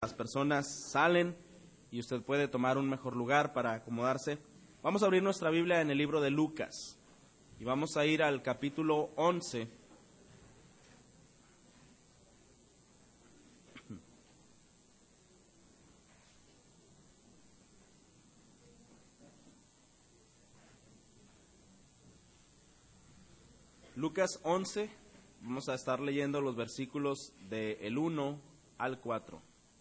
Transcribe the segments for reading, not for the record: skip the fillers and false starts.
Las personas salen y usted puede tomar un mejor lugar para acomodarse. Vamos a abrir nuestra Biblia en el libro de Lucas y vamos a ir al capítulo 11. Lucas 11, vamos a estar leyendo los versículos del 1 al 4.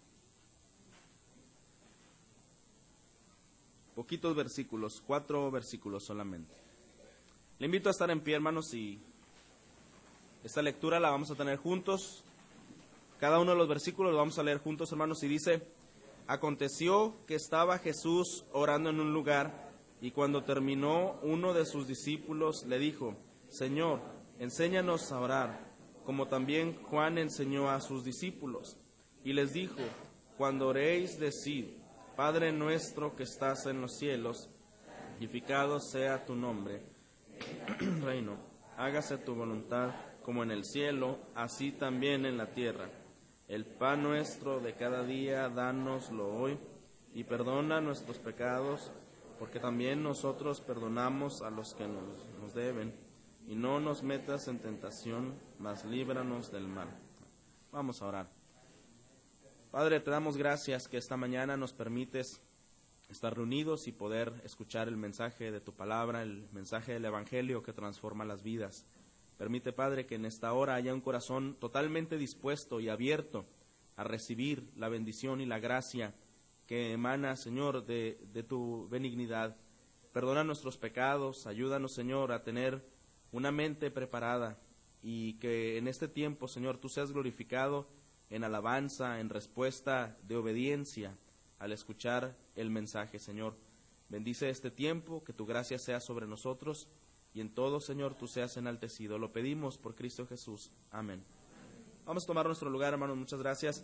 Poquitos versículos, 4 versículos solamente. Le invito a estar en pie, hermanos, y esta lectura la vamos a tener juntos. Cada uno de los versículos lo vamos a leer juntos, hermanos, y dice: Aconteció que estaba Jesús orando en un lugar, y cuando terminó, uno de sus discípulos le dijo: Señor, enséñanos a orar, como también Juan enseñó a sus discípulos. Y les dijo: Cuando oréis, decid: Padre nuestro que estás en los cielos, santificado sea tu nombre. Reino, hágase tu voluntad, como en el cielo, así también en la tierra. El pan nuestro de cada día, dánoslo hoy, y perdona nuestros pecados, porque también nosotros perdonamos a los que nos deben. Y no nos metas en tentación, mas líbranos del mal. Vamos a orar. Padre, te damos gracias que esta mañana nos permites estar reunidos y poder escuchar el mensaje de tu palabra, el mensaje del Evangelio que transforma las vidas. Permite, Padre, que en esta hora haya un corazón totalmente dispuesto y abierto a recibir la bendición y la gracia que emana, Señor, de tu benignidad. Perdona nuestros pecados, ayúdanos, Señor, a tener una mente preparada y que en este tiempo, Señor, tú seas glorificado en alabanza, en respuesta de obediencia al escuchar el mensaje, Señor. Bendice este tiempo, que tu gracia sea sobre nosotros y en todo, Señor, tú seas enaltecido. Lo pedimos por Cristo Jesús. Amén. Vamos a tomar nuestro lugar, hermanos. Muchas gracias.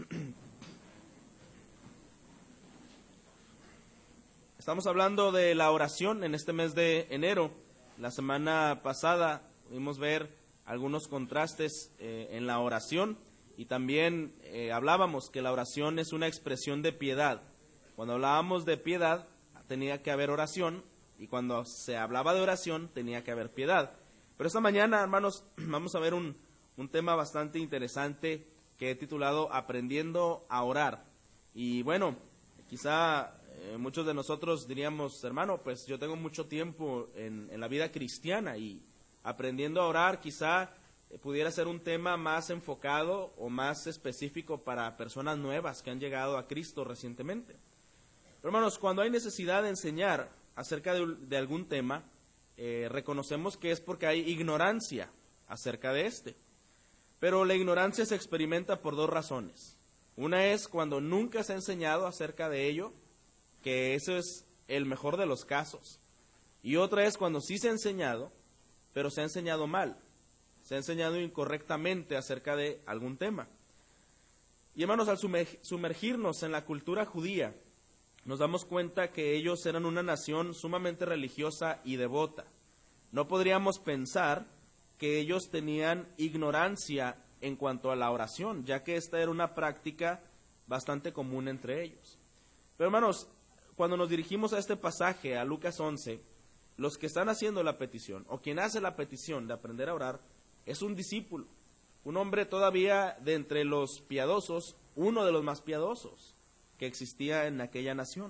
Estamos hablando de la oración en este mes de enero. La semana pasada pudimos ver algunos contrastes en la oración. Y también hablábamos que la oración es una expresión de piedad. Cuando hablábamos de piedad, tenía que haber oración, y cuando se hablaba de oración, tenía que haber piedad. Pero esta mañana, hermanos, vamos a ver un tema bastante interesante que he titulado Aprendiendo a orar. Y bueno, quizá muchos de nosotros diríamos: hermano, pues yo tengo mucho tiempo en la vida cristiana, y aprendiendo a orar quizá pudiera ser un tema más enfocado o más específico para personas nuevas que han llegado a Cristo recientemente. Pero, hermanos, cuando hay necesidad de enseñar acerca de algún tema, reconocemos que es porque hay ignorancia acerca de este. Pero la ignorancia se experimenta por dos razones. Una es cuando nunca se ha enseñado acerca de ello, que eso es el mejor de los casos. Y otra es cuando sí se ha enseñado, pero se ha enseñado mal. Se ha enseñado incorrectamente acerca de algún tema. Y, hermanos, al sumergirnos en la cultura judía, nos damos cuenta que ellos eran una nación sumamente religiosa y devota. No podríamos pensar que ellos tenían ignorancia en cuanto a la oración, ya que esta era una práctica bastante común entre ellos. Pero, hermanos, cuando nos dirigimos a este pasaje, a Lucas 11, los que están haciendo la petición, o quien hace la petición de aprender a orar, es un discípulo, un hombre todavía de entre los piadosos, uno de los más piadosos que existía en aquella nación.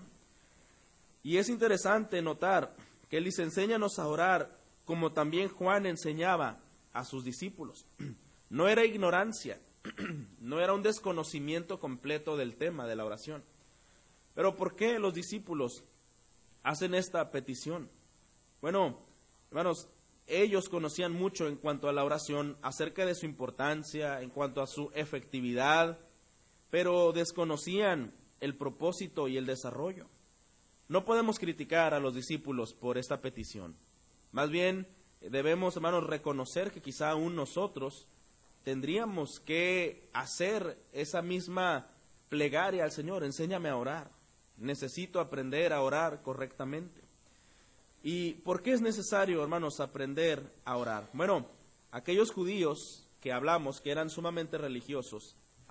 Y es interesante notar que él dice: enséñanos a orar, como también Juan enseñaba a sus discípulos. No era ignorancia, no era un desconocimiento completo del tema de la oración. Pero ¿por qué los discípulos hacen esta petición? Bueno, hermanos, ellos conocían mucho en cuanto a la oración, acerca de su importancia, en cuanto a su efectividad, pero desconocían el propósito y el desarrollo. No podemos criticar a los discípulos por esta petición. Más bien, debemos, hermanos, reconocer que quizá aún nosotros tendríamos que hacer esa misma plegaria al Señor: enséñame a orar. Necesito aprender a orar correctamente. ¿Y por qué es necesario, hermanos, aprender a orar? Bueno, aquellos judíos que hablamos, que eran sumamente religiosos,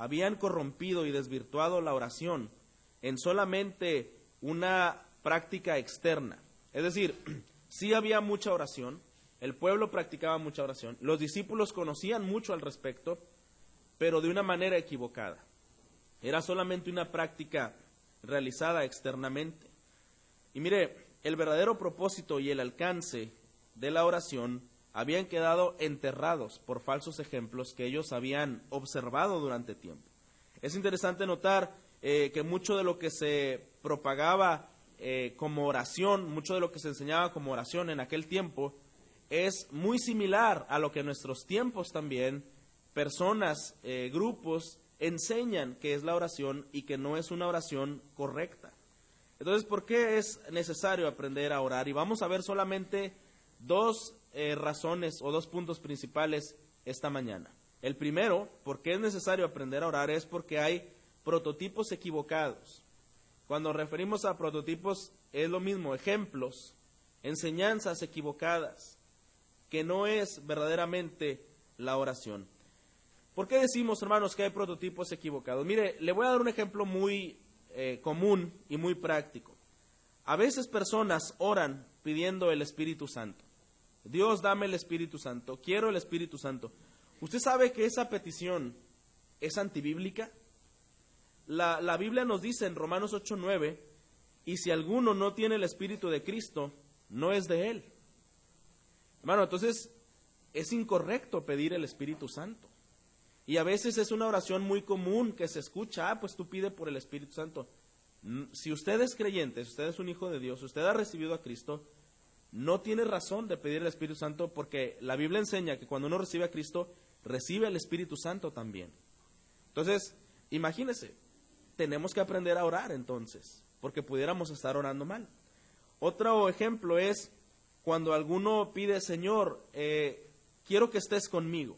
habían corrompido y desvirtuado la oración en solamente una práctica externa. Es decir, sí había mucha oración, el pueblo practicaba mucha oración, los discípulos conocían mucho al respecto, pero de una manera equivocada. Era solamente una práctica realizada externamente. Y mire, el verdadero propósito y el alcance de la oración habían quedado enterrados por falsos ejemplos que ellos habían observado durante tiempo. Es interesante notar que mucho de lo que se propagaba como oración, mucho de lo que se enseñaba como oración en aquel tiempo, es muy similar a lo que en nuestros tiempos también personas, grupos, enseñan que es la oración y que no es una oración correcta. Entonces, ¿por qué es necesario aprender a orar? Y vamos a ver solamente dos razones o dos puntos principales esta mañana. El primero, ¿por qué es necesario aprender a orar? Es porque hay prototipos equivocados. Cuando referimos a prototipos es lo mismo, ejemplos, enseñanzas equivocadas, que no es verdaderamente la oración. ¿Por qué decimos, hermanos, que hay prototipos equivocados? Mire, le voy a dar un ejemplo muy común y muy práctico. A veces personas oran pidiendo el Espíritu Santo. Dios, dame el Espíritu Santo, quiero el Espíritu Santo. ¿Usted sabe que esa petición es antibíblica? La Biblia nos dice en Romanos 8:9, y si alguno no tiene el Espíritu de Cristo, no es de Él. Hermano, entonces es incorrecto pedir el Espíritu Santo. Y a veces es una oración muy común que se escucha, pues tú pide por el Espíritu Santo. Si usted es creyente, si usted es un hijo de Dios, si usted ha recibido a Cristo, no tiene razón de pedir el Espíritu Santo, porque la Biblia enseña que cuando uno recibe a Cristo, recibe el Espíritu Santo también. Entonces, imagínese, tenemos que aprender a orar entonces, porque pudiéramos estar orando mal. Otro ejemplo es cuando alguno pide, Señor, quiero que estés conmigo,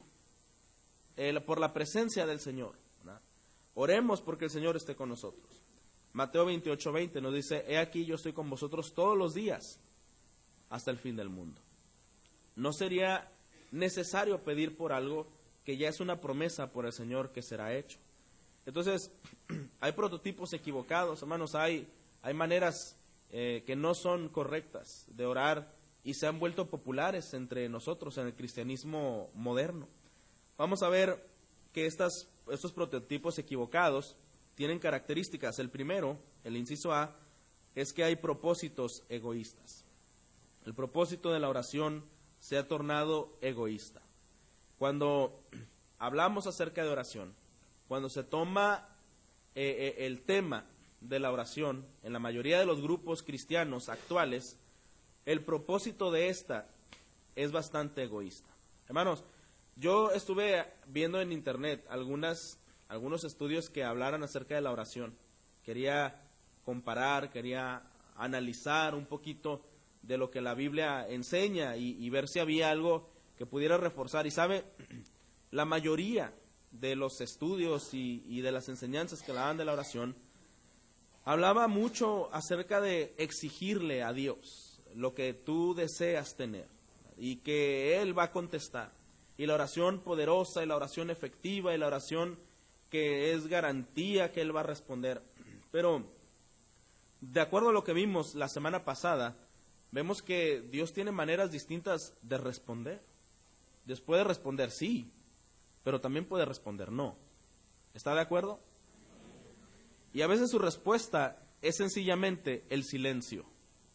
por la presencia del Señor, ¿verdad? Oremos porque el Señor esté con nosotros. Mateo 28:20 nos dice, he aquí yo estoy con vosotros todos los días, hasta el fin del mundo. No sería necesario pedir por algo que ya es una promesa por el Señor que será hecho. Entonces, hay prototipos equivocados, hermanos, hay maneras que no son correctas de orar y se han vuelto populares entre nosotros en el cristianismo moderno. Vamos a ver que estos prototipos equivocados tienen características. El primero, el inciso A, es que hay propósitos egoístas. El propósito de la oración se ha tornado egoísta. Cuando hablamos acerca de oración, cuando se toma el tema de la oración, en la mayoría de los grupos cristianos actuales, el propósito de esta es bastante egoísta. Hermanos, yo estuve viendo en internet algunos estudios que hablaran acerca de la oración. Quería comparar, quería analizar un poquito de lo que la Biblia enseña y ver si había algo que pudiera reforzar. Y sabe, la mayoría de los estudios y de las enseñanzas que daban de la oración hablaba mucho acerca de exigirle a Dios lo que tú deseas tener y que Él va a contestar. Y la oración poderosa y la oración efectiva y la oración que es garantía que Él va a responder. Pero de acuerdo a lo que vimos la semana pasada, vemos que Dios tiene maneras distintas de responder. Dios puede responder sí, pero también puede responder no. ¿Está de acuerdo? Y a veces su respuesta es sencillamente el silencio,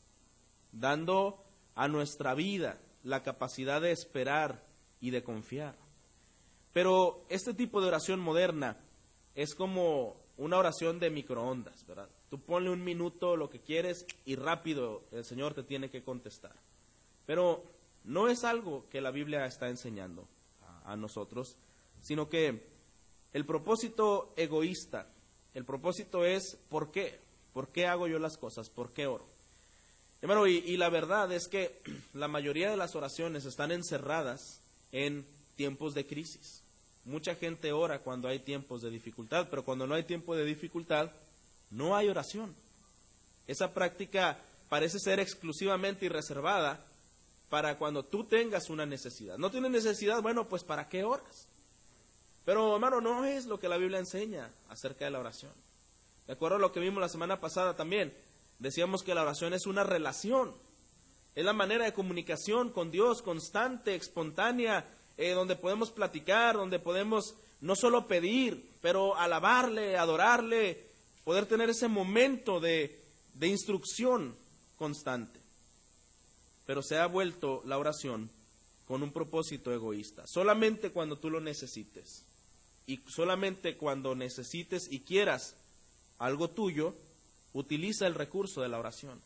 dando a nuestra vida la capacidad de esperar y de confiar. Pero este tipo de oración moderna es como una oración de microondas, ¿verdad? Tú ponle un minuto lo que quieres y rápido el Señor te tiene que contestar. Pero no es algo que la Biblia está enseñando a nosotros, sino que el propósito egoísta, el propósito es ¿por qué? ¿Por qué hago yo las cosas? ¿Por qué oro? Hermano, y la verdad es que la mayoría de las oraciones están encerradas en tiempos de crisis. Mucha gente ora cuando hay tiempos de dificultad, pero cuando no hay tiempo de dificultad, no hay oración. Esa práctica parece ser exclusivamente y reservada para cuando tú tengas una necesidad. ¿No tienes necesidad? Bueno, pues ¿para qué oras? Pero hermano, no es lo que la Biblia enseña acerca de la oración. De acuerdo a lo que vimos la semana pasada también, decíamos que la oración es una relación. Es la manera de comunicación con Dios constante, espontánea, donde podemos platicar, donde podemos no solo pedir, pero alabarle, adorarle, poder tener ese momento de instrucción constante. Pero se ha vuelto la oración con un propósito egoísta. Solamente cuando tú lo necesites. Y solamente cuando necesites y quieras algo tuyo, utiliza el recurso de la oración.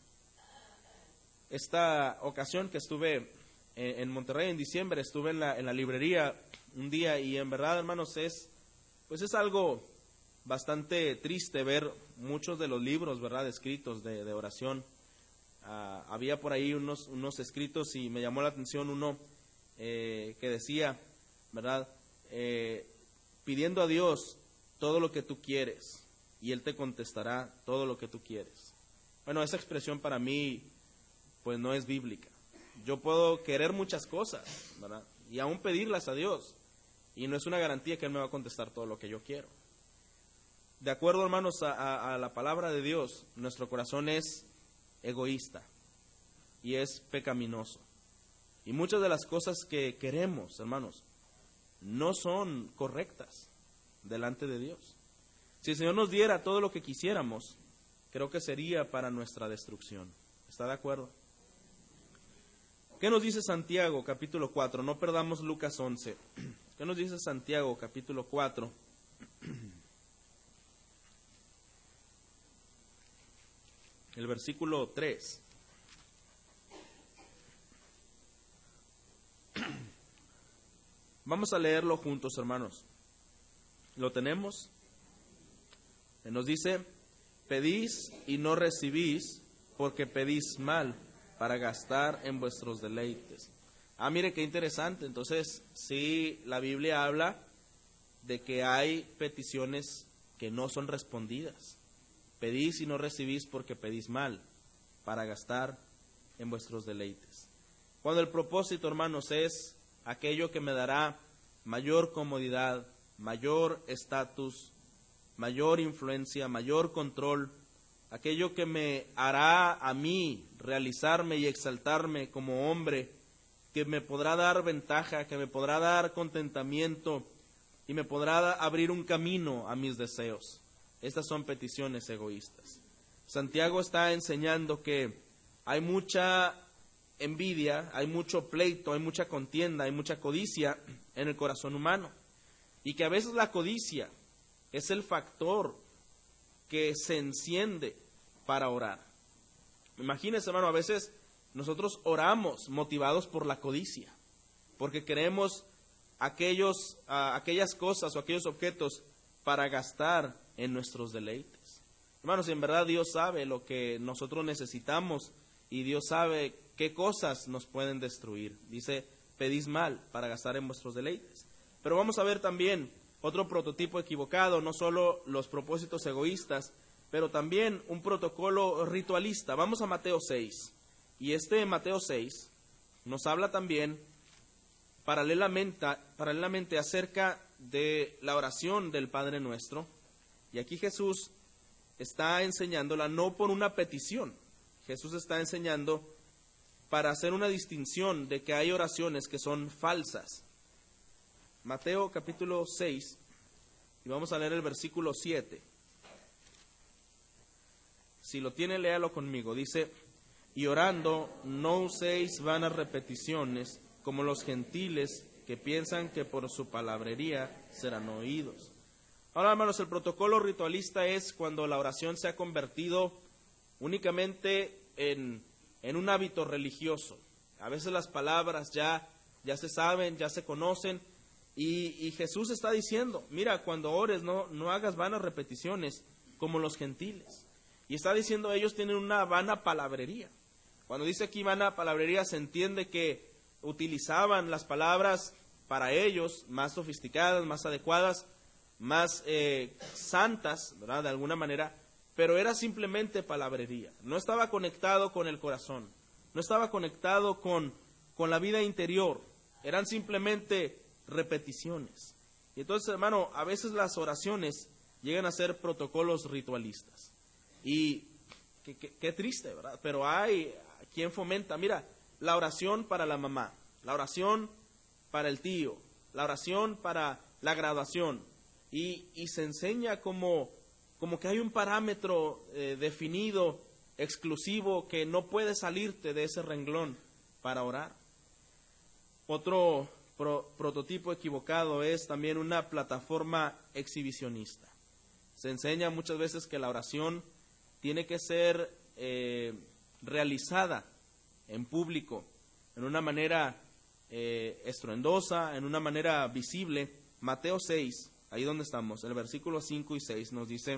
Esta ocasión que estuve en Monterrey en diciembre, estuve en la librería un día y en verdad, hermanos, es algo bastante triste ver muchos de los libros, ¿verdad?, escritos de oración. Había por ahí unos escritos y me llamó la atención uno que decía, ¿verdad?, pidiendo a Dios todo lo que tú quieres y Él te contestará todo lo que tú quieres. Bueno, esa expresión para mí pues no es bíblica. Yo puedo querer muchas cosas, ¿verdad?, y aún pedirlas a Dios, y no es una garantía que Él me va a contestar todo lo que yo quiero. De acuerdo, hermanos, a la palabra de Dios, nuestro corazón es egoísta y es pecaminoso. Y muchas de las cosas que queremos, hermanos, no son correctas delante de Dios. Si el Señor nos diera todo lo que quisiéramos, creo que sería para nuestra destrucción. ¿Está de acuerdo? ¿Qué nos dice Santiago, capítulo 4? No perdamos Lucas 11. ¿Qué nos dice Santiago, capítulo 4? El versículo 3. Vamos a leerlo juntos, hermanos. ¿Lo tenemos? Nos dice: pedís y no recibís, porque pedís mal, para gastar en vuestros deleites. Mire qué interesante. Entonces, sí, la Biblia habla de que hay peticiones que no son respondidas. Pedís y no recibís porque pedís mal, para gastar en vuestros deleites. Cuando el propósito, hermanos, es aquello que me dará mayor comodidad, mayor estatus, mayor influencia, mayor control, aquello que me hará a mí realizarme y exaltarme como hombre, que me podrá dar ventaja, que me podrá dar contentamiento y me podrá abrir un camino a mis deseos. Estas son peticiones egoístas. Santiago está enseñando que hay mucha envidia, hay mucho pleito, hay mucha contienda, hay mucha codicia en el corazón humano. Y que a veces la codicia es el factor que se enciende para orar. Imagínense, hermano, a veces nosotros oramos motivados por la codicia, porque queremos aquellas cosas o aquellos objetos para gastar en nuestros deleites. Hermanos, en verdad Dios sabe lo que nosotros necesitamos y Dios sabe qué cosas nos pueden destruir. Dice: pedís mal para gastar en vuestros deleites. Pero vamos a ver también otro prototipo equivocado, no solo los propósitos egoístas, pero también un protocolo ritualista. Vamos a Mateo 6. Y Mateo 6 nos habla también paralelamente acerca de la oración del Padre Nuestro. Y aquí Jesús está enseñándola no por una petición. Jesús está enseñando para hacer una distinción de que hay oraciones que son falsas. Mateo capítulo 6, y vamos a leer el versículo 7. Si lo tiene, léalo conmigo. Dice: y orando, no uséis vanas repeticiones, como los gentiles que piensan que por su palabrería serán oídos. Ahora, hermanos, el protocolo ritualista es cuando la oración se ha convertido únicamente en un hábito religioso. A veces las palabras ya se saben, ya se conocen, y Jesús está diciendo: mira, cuando ores no hagas vanas repeticiones como los gentiles. Y está diciendo, ellos tienen una vana palabrería. Cuando dice aquí vana palabrería, se entiende que utilizaban las palabras para ellos más sofisticadas, más adecuadas, más santas, ¿verdad?, de alguna manera, pero era simplemente palabrería. No estaba conectado con el corazón, no estaba conectado con la vida interior, eran simplemente repeticiones. Y entonces, hermano, a veces las oraciones llegan a ser protocolos ritualistas. Y qué triste, ¿verdad? Pero hay quien fomenta, mira, la oración para la mamá, la oración para el tío, la oración para la graduación. Y se enseña como que hay un parámetro definido, exclusivo, que no puedes salirte de ese renglón para orar. Otro prototipo equivocado es también una plataforma exhibicionista. Se enseña muchas veces que la oración tiene que ser realizada en público, en una manera estruendosa, en una manera visible. Mateo 6, ahí donde estamos, el versículo 5 y 6 nos dice: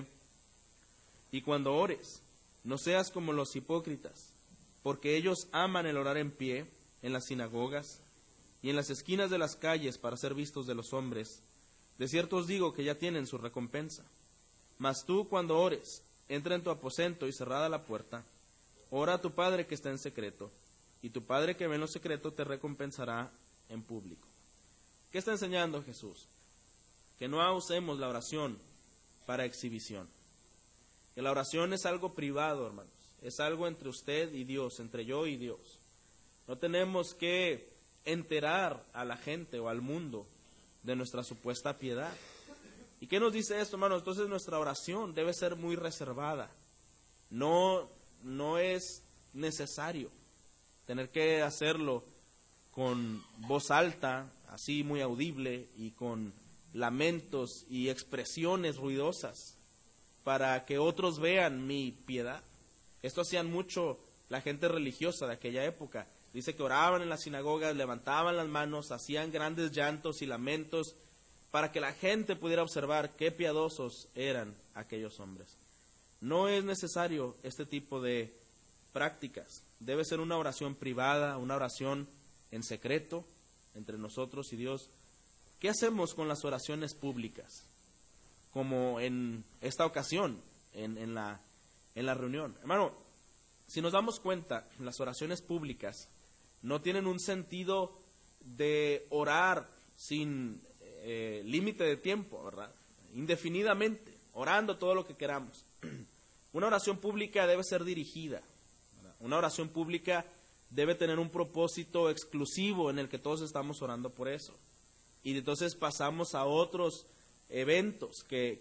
y cuando ores, no seas como los hipócritas, porque ellos aman el orar en pie en las sinagogas y en las esquinas de las calles para ser vistos de los hombres. De cierto os digo que ya tienen su recompensa. Mas tú, cuando ores, entra en tu aposento y cerrada la puerta, ora a tu Padre que está en secreto, y tu Padre que ve en lo secreto te recompensará en público. ¿Qué está enseñando Jesús? Que no usemos la oración para exhibición. Que la oración es algo privado, hermanos. Es algo entre usted y Dios, entre yo y Dios. No tenemos que enterar a la gente o al mundo de nuestra supuesta piedad. ¿Y qué nos dice esto, hermanos? Entonces nuestra oración debe ser muy reservada. No es necesario tener que hacerlo con voz alta, así muy audible, y con lamentos y expresiones ruidosas para que otros vean mi piedad. Esto hacían mucho la gente religiosa de aquella época. Dice que oraban en las sinagogas, levantaban las manos, hacían grandes llantos y lamentos para que la gente pudiera observar qué piadosos eran aquellos hombres. No es necesario este tipo de prácticas. Debe ser una oración privada, una oración en secreto entre nosotros y Dios. ¿Qué hacemos con las oraciones públicas? Como en esta ocasión, en la reunión. Hermano, si nos damos cuenta, las oraciones públicas no tienen un sentido de orar sin límite de tiempo, ¿verdad? Indefinidamente, orando todo lo que queramos. Una oración pública debe ser dirigida, ¿verdad? Una oración pública debe tener un propósito exclusivo en el que todos estamos orando por eso. Y entonces pasamos a otros eventos que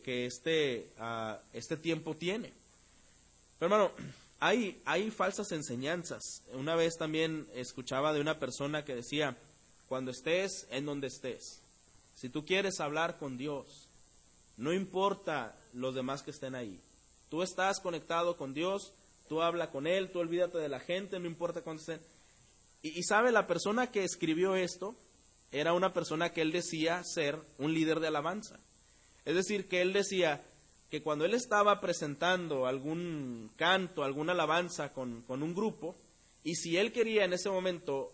este tiempo tiene. Pero hermano, hay falsas enseñanzas. Una vez también escuchaba de una persona que decía: cuando estés en donde estés, si tú quieres hablar con Dios, no importa los demás que estén ahí. Tú estás conectado con Dios, tú habla con Él, tú olvídate de la gente, no importa cuánto estén. Y sabe, la persona que escribió esto era una persona que él decía ser un líder de alabanza. Es decir, que él decía que cuando él estaba presentando algún canto, alguna alabanza con un grupo, y si él quería en ese momento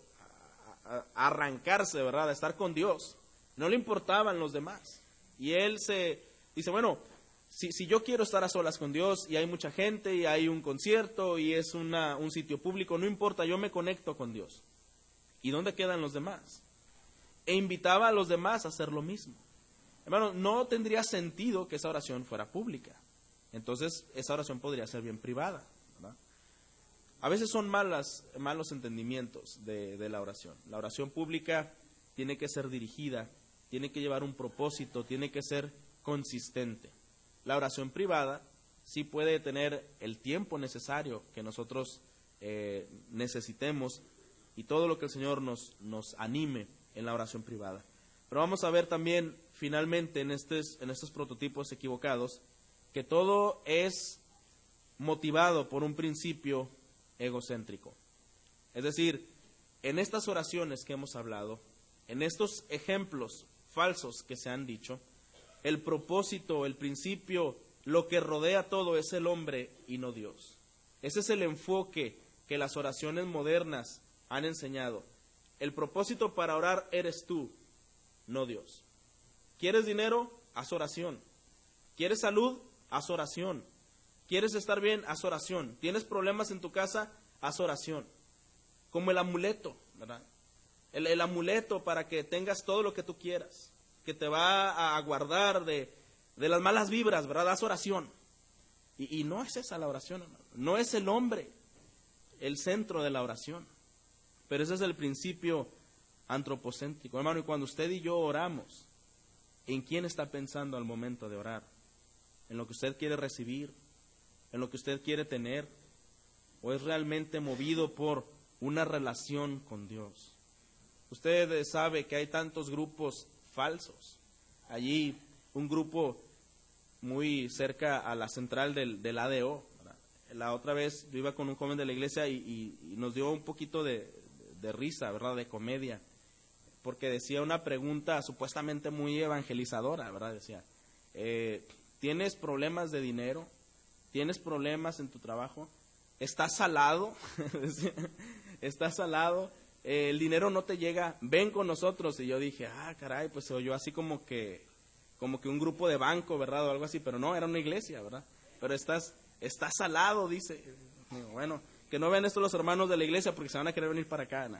arrancarse, ¿verdad?, de estar con Dios, no le importaban los demás. Y él dice, bueno, si yo quiero estar a solas con Dios y hay mucha gente y hay un concierto y es un sitio público, no importa, yo me conecto con Dios. ¿Y dónde quedan los demás? E invitaba a los demás a hacer lo mismo. Hermano, no tendría sentido que esa oración fuera pública. Entonces, esa oración podría ser bien privada, ¿verdad? A veces son malos entendimientos de la oración. La oración pública tiene que ser dirigida, tiene que llevar un propósito, tiene que ser consistente. La oración privada sí puede tener el tiempo necesario que nosotros necesitemos y todo lo que el Señor nos anime en la oración privada. Pero vamos a ver también, finalmente, en estos prototipos equivocados, que todo es motivado por un principio egocéntrico. Es decir, en estas oraciones que hemos hablado, en estos ejemplos falsos que se han dicho, el propósito, el principio, lo que rodea todo es el hombre y no Dios. Ese es el enfoque que las oraciones modernas han enseñado. El propósito para orar eres tú, no Dios. ¿Quieres dinero? Haz oración. ¿Quieres salud? Haz oración. ¿Quieres estar bien? Haz oración. ¿Tienes problemas en tu casa? Haz oración. Como el amuleto, ¿verdad? El amuleto para que tengas todo lo que tú quieras. que te va a guardar de las malas vibras, ¿verdad? Haz oración. Y no es esa la oración, hermano. No es el hombre el centro de la oración. Pero ese es el principio antropocéntrico, hermano. Y cuando usted y yo oramos, ¿en quién está pensando al momento de orar? ¿En lo que usted quiere recibir? ¿En lo que usted quiere tener? ¿O es realmente movido por una relación con Dios? Usted sabe que hay tantos grupos falsos. Allí un grupo muy cerca a la central del ADO. ¿Verdad? La otra vez yo iba con un joven de la iglesia y nos dio un poquito de risa, ¿verdad? De comedia, porque decía una pregunta supuestamente muy evangelizadora, ¿verdad? Decía, ¿tienes problemas de dinero? ¿Tienes problemas en tu trabajo? ¿Estás salado? ¿Estás salado? El dinero no te llega, ven con nosotros. Y yo dije, caray, pues se oyó así como que un grupo de banco, ¿verdad? O algo así, pero no, era una iglesia, ¿verdad? Pero estás salado, dice. Bueno, que no vean esto los hermanos de la iglesia porque se van a querer venir para acá, ¿no?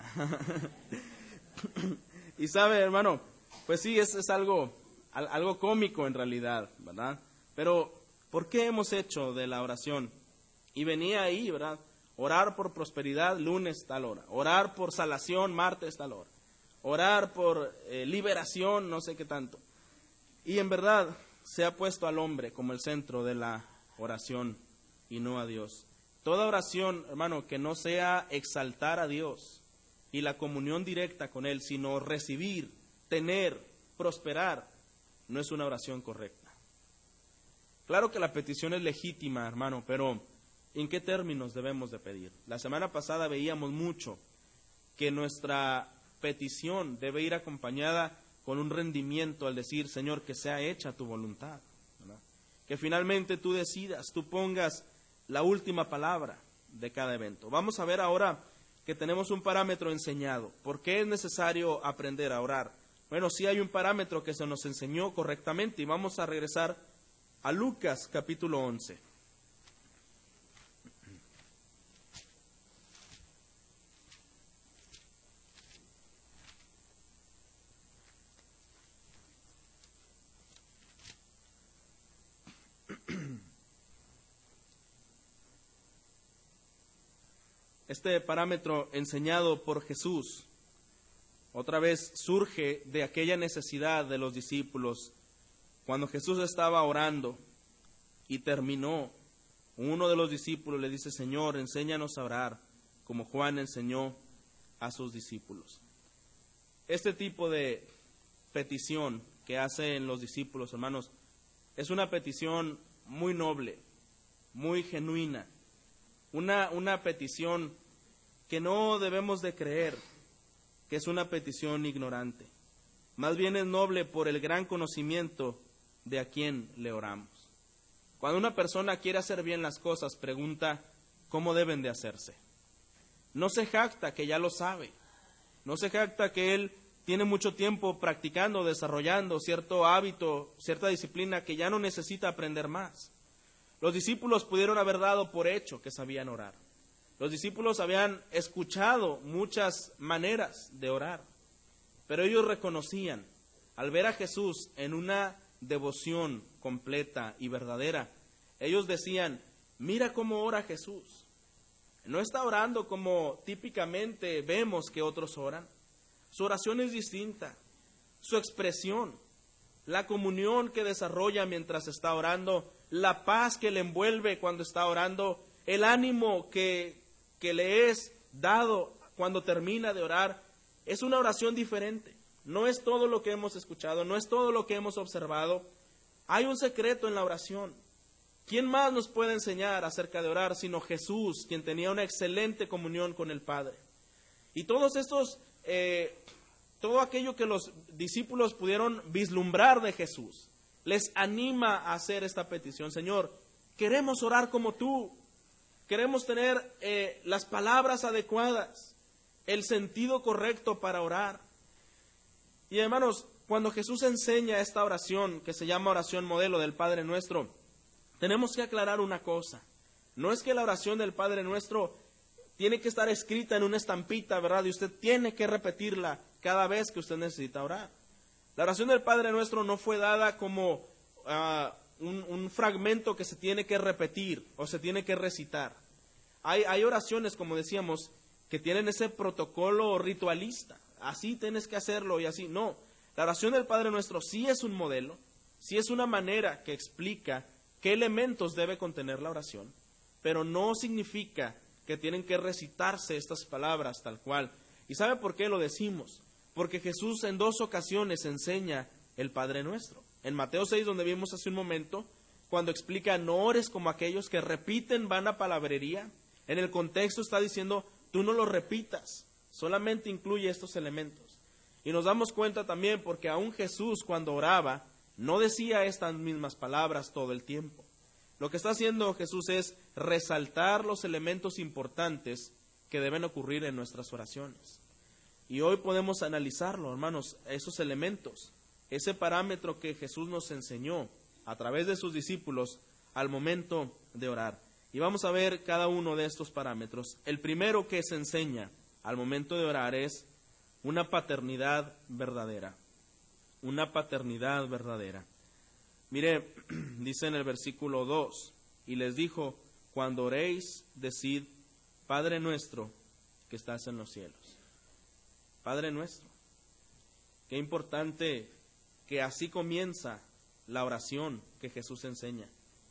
Y sabe, hermano, pues sí, es algo cómico en realidad, ¿verdad? Pero, ¿por qué hemos hecho de la oración? Y venía ahí, ¿verdad? Orar por prosperidad, lunes, tal hora. Orar por salvación, martes, tal hora. Orar por liberación, no sé qué tanto. Y en verdad se ha puesto al hombre como el centro de la oración y no a Dios. Toda oración, hermano, que no sea exaltar a Dios y la comunión directa con Él, sino recibir, tener, prosperar, no es una oración correcta. Claro que la petición es legítima, hermano, pero ¿en qué términos debemos de pedir? La semana pasada veíamos mucho que nuestra petición debe ir acompañada con un rendimiento al decir, Señor, que sea hecha tu voluntad, ¿verdad? Que finalmente tú decidas, tú pongas la última palabra de cada evento. Vamos a ver ahora que tenemos un parámetro enseñado. ¿Por qué es necesario aprender a orar? Bueno, sí hay un parámetro que se nos enseñó correctamente y vamos a regresar a Lucas capítulo 11. Este parámetro enseñado por Jesús otra vez surge de aquella necesidad de los discípulos. Cuando Jesús estaba orando y terminó, uno de los discípulos le dice, Señor, enséñanos a orar, como Juan enseñó a sus discípulos. Este tipo de petición que hacen los discípulos, hermanos, es una petición muy noble, muy genuina, una petición que no debemos de creer que es una petición ignorante. Más bien es noble por el gran conocimiento de a quién le oramos. Cuando una persona quiere hacer bien las cosas, pregunta cómo deben de hacerse. No se jacta que ya lo sabe. No se jacta que él tiene mucho tiempo practicando, desarrollando cierto hábito, cierta disciplina que ya no necesita aprender más. Los discípulos pudieron haber dado por hecho que sabían orar. Los discípulos habían escuchado muchas maneras de orar, pero ellos reconocían, al ver a Jesús en una devoción completa y verdadera, ellos decían, mira cómo ora Jesús. No está orando como típicamente vemos que otros oran. Su oración es distinta. Su expresión, la comunión que desarrolla mientras está orando, la paz que le envuelve cuando está orando, el ánimo que le es dado cuando termina de orar, es una oración diferente. No es todo lo que hemos escuchado, no es todo lo que hemos observado. Hay un secreto en la oración. ¿Quién más nos puede enseñar acerca de orar sino Jesús, quien tenía una excelente comunión con el Padre? Y todos estos, todo aquello que los discípulos pudieron vislumbrar de Jesús, les anima a hacer esta petición. Señor, queremos orar como tú. Queremos tener las palabras adecuadas, el sentido correcto para orar. Y hermanos, cuando Jesús enseña esta oración, que se llama oración modelo del Padre Nuestro, tenemos que aclarar una cosa. No es que la oración del Padre Nuestro tiene que estar escrita en una estampita, ¿verdad? Y usted tiene que repetirla cada vez que usted necesita orar. La oración del Padre Nuestro no fue dada como un fragmento que se tiene que repetir o se tiene que recitar. Hay oraciones, como decíamos, que tienen ese protocolo ritualista. Así tienes que hacerlo y así. No, la oración del Padre Nuestro sí es un modelo, sí es una manera que explica qué elementos debe contener la oración, pero no significa que tienen que recitarse estas palabras tal cual. ¿Y sabe por qué lo decimos? Porque Jesús en 2 ocasiones enseña el Padre Nuestro. En Mateo 6, donde vimos hace un momento, cuando explica no ores como aquellos que repiten vana palabrería, en el contexto está diciendo tú no lo repitas, solamente incluye estos elementos. Y nos damos cuenta también porque aún Jesús cuando oraba no decía estas mismas palabras todo el tiempo. Lo que está haciendo Jesús es resaltar los elementos importantes que deben ocurrir en nuestras oraciones. Y hoy podemos analizarlo, hermanos, esos elementos, ese parámetro que Jesús nos enseñó a través de sus discípulos al momento de orar. Y vamos a ver cada uno de estos parámetros. El primero que se enseña al momento de orar es una paternidad verdadera. Una paternidad verdadera. Mire, dice en el versículo 2, y les dijo, cuando oréis, decid, Padre nuestro que estás en los cielos. Padre nuestro. Qué importante que así comienza la oración que Jesús enseña.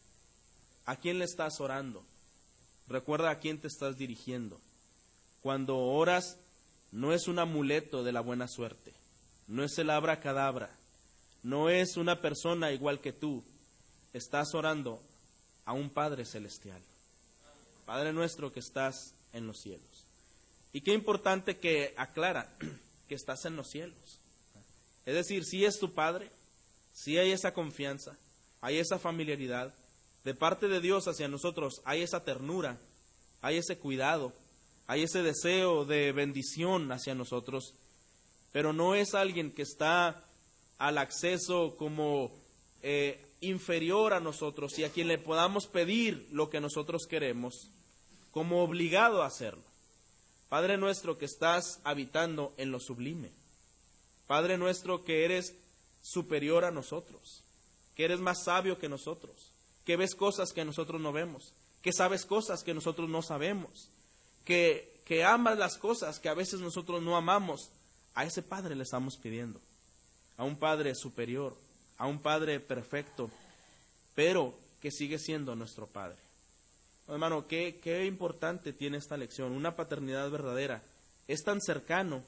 ¿A quién le estás orando? Recuerda a quién te estás dirigiendo. Cuando oras, no es un amuleto de la buena suerte, no es el abracadabra, no es una persona igual que tú. Estás orando a un Padre celestial. Padre nuestro que estás en los cielos. Y qué importante que aclara que estás en los cielos. Es decir, si es tu Padre, si hay esa confianza, hay esa familiaridad, de parte de Dios hacia nosotros hay esa ternura, hay ese cuidado, hay ese deseo de bendición hacia nosotros, pero no es alguien que está al acceso como inferior a nosotros y a quien le podamos pedir lo que nosotros queremos, como obligado a hacerlo. Padre nuestro que estás habitando en lo sublime, Padre nuestro que eres superior a nosotros, que eres más sabio que nosotros, que ves cosas que nosotros no vemos, que sabes cosas que nosotros no sabemos, que amas las cosas que a veces nosotros no amamos. A ese Padre le estamos pidiendo, a un Padre superior, a un Padre perfecto, pero que sigue siendo nuestro Padre. Hermano, qué importante tiene esta lección, una paternidad verdadera. Es tan cercano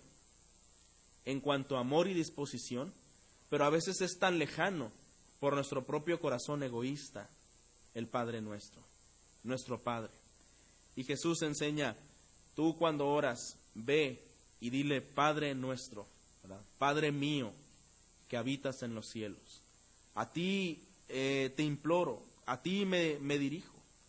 en cuanto a amor y disposición, pero a veces es tan lejano por nuestro propio corazón egoísta, el Padre nuestro, nuestro Padre. Y Jesús enseña, tú cuando oras, ve y dile, Padre nuestro, ¿verdad? Padre mío, que habitas en los cielos. A ti te imploro, a ti me dirijo.